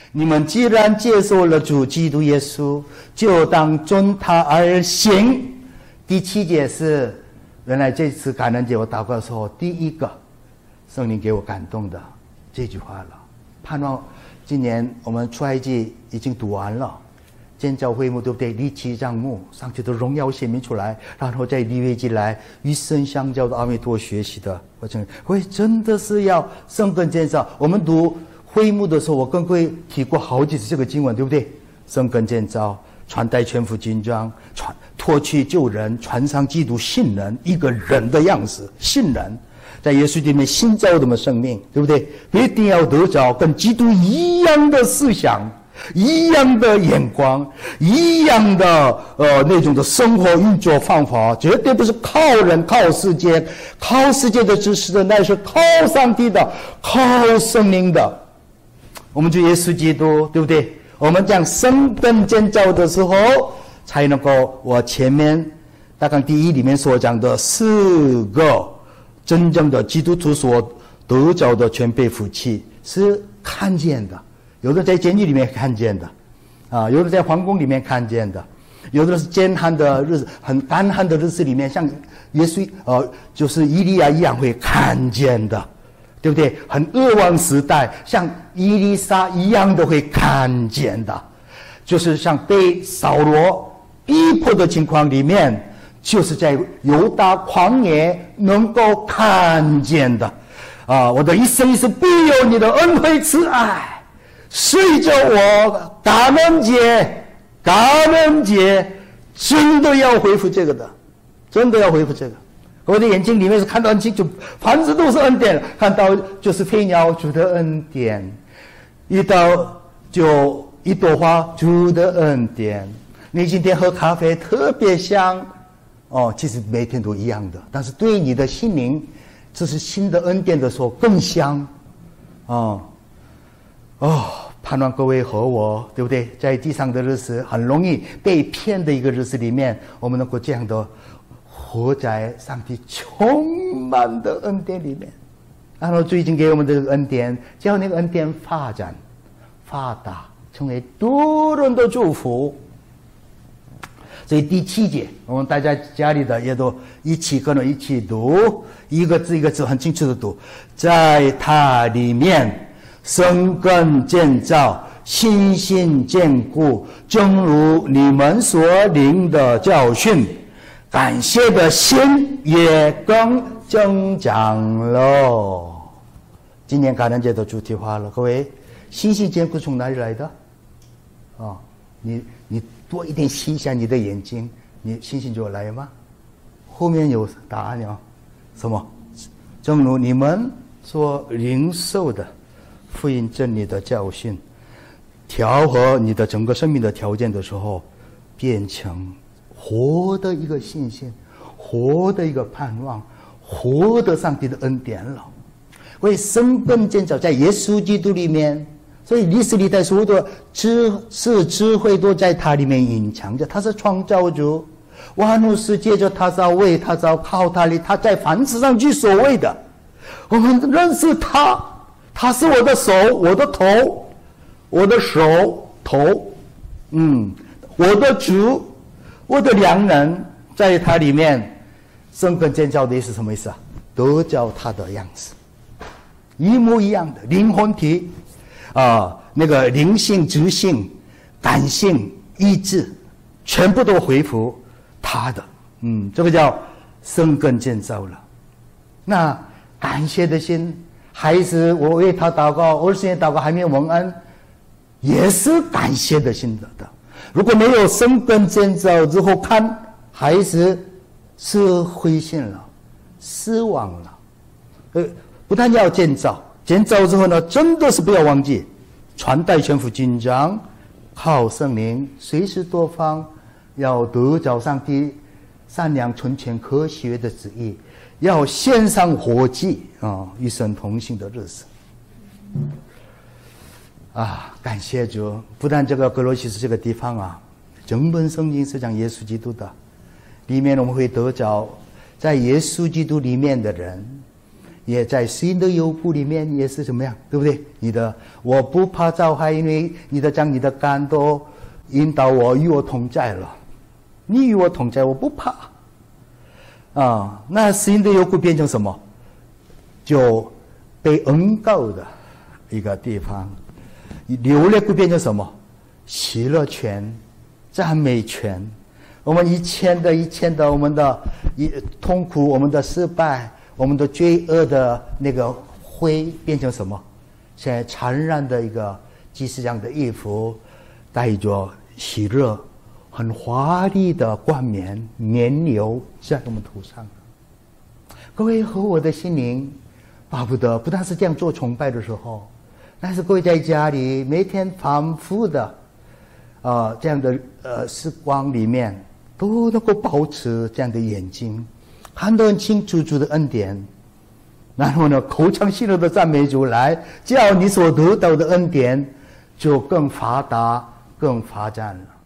你们既然接受了主基督耶稣，就当遵他而行。第7节是原来这次感恩节我祷告的时候第一个圣灵给我感动的这句话了。盼望今年我们出埃及已经读完了，建造会幕，对不对？立起帐幕，上帝的荣耀显明出来，然后在利未记来与神相交的阿弥陀学习的过程，会真的是要生根建造。我们读会幕的时候，我跟各位提过好几次这个经文，对不对？生根建造，穿戴全副军装，脱去旧人，穿上基督新人，一个人的样子，新人在耶稣里面新造的生命，对不对？一定要得着跟基督一样的思想，一样的眼光，一样的那种的生活运作方法，绝对不是靠人靠世界的知识的，那是靠上帝的，靠圣灵的。我们就耶稣基督，对不对？我们讲生根建造的时候，才能够我前面大纲第1里面所讲的4个真正的基督徒所得着的全备福气是看见的。有的在监狱里面看见的，有的在皇宫里面看见的，有的是艰寒的日子，很干旱的日子里面，像耶稣就是以利亚一样会看见的，对不对？很恶亡时代，像以利沙一样的会看见的，就是像被扫罗逼迫的情况里面，就是在犹大旷野能够看见的。我的一生一世必有你的恩惠慈爱。随着我感恩节真的要恢复这个的，真的要恢复这个。我的眼睛里面是看到很清楚，凡事都是恩典，看到就是飞鸟主的恩典，一到就一朵花主的恩典。你今天喝咖啡特别香，其实每天都一样的，但是对你的心灵，这是新的恩典的时候更香，盼望各位和我，对不对？在地上的日子很容易被骗的一个日子里面，我们能够这样的活在上帝充满的恩典里面。然后最近给我们这个恩典，叫那个恩典发展发达，成为多人的祝福。所以第7节，我们大家家里的也都跟我一起读，一个字一个字很清楚的读，在它里面生根建造，心性坚固，正如你们所领的教训，感谢的心也更增长了。今年感恩节的主题化了，各位，心性坚固从哪里来的？你多一点心向你的眼睛，你信心就来吗？后面有答案哦。什么？正如你们所领受的福音真理的教训，调和你的整个生命的条件的时候，变成活的一个信心，活的一个盼望，活的上帝的恩典了。所以生根建造在耶稣基督里面，所以历史历代所有的智慧都在他里面隐藏着。他是创造主，万物是借着他造，为他造，靠他里，他在凡事上居所谓的。我们认识他，他是我的手，我的头，我的手头，我的主，我的良人，在他里面生根建造的意思什么意思啊？得着他的样子，一模一样的灵魂体那个灵性、知性、感性、意志，全部都恢复他的，这个叫生根建造了。那感谢的心，孩子我为他祷告，20年祷告还没有蒙恩，也是感谢的心的。如果没有生根建造之后，看孩子是灰心了，失望了。不但要建造之后呢，真的是不要忘记传代全副军装，靠圣灵，随时多方，要得着上帝善良、纯全、可喜悦的旨意，要献上活祭与神同行的日子。感谢主！不但这个哥罗西斯这个地方整本圣经是讲耶稣基督的，里面我们会得着在耶稣基督里面的人， 也在新的幽谷里面也是怎么样，对不对？你的我不怕遭害，因为你的杖、你的竿都引导我，与我同在了。你与我同在，我不怕。啊，那新的幽谷变成什么？就被恩膏的一个地方。流泪谷变成什么？喜乐泉、赞美泉。我们一切的我们的痛苦、我们的失败、我们的罪恶的那个灰变成什么？现在灿烂的一个祭司长的衣服，带着喜乐，很华丽的冠冕绵流在我们头上。各位和我的心灵巴不得不但是这样做崇拜的时候，但是各位在家里每天反复的这样的时光里面，都能够保持这样的眼睛，看得很清楚主的恩典，然后呢口唱心流的赞美主，来叫你所得到的恩典就更发达更发展了。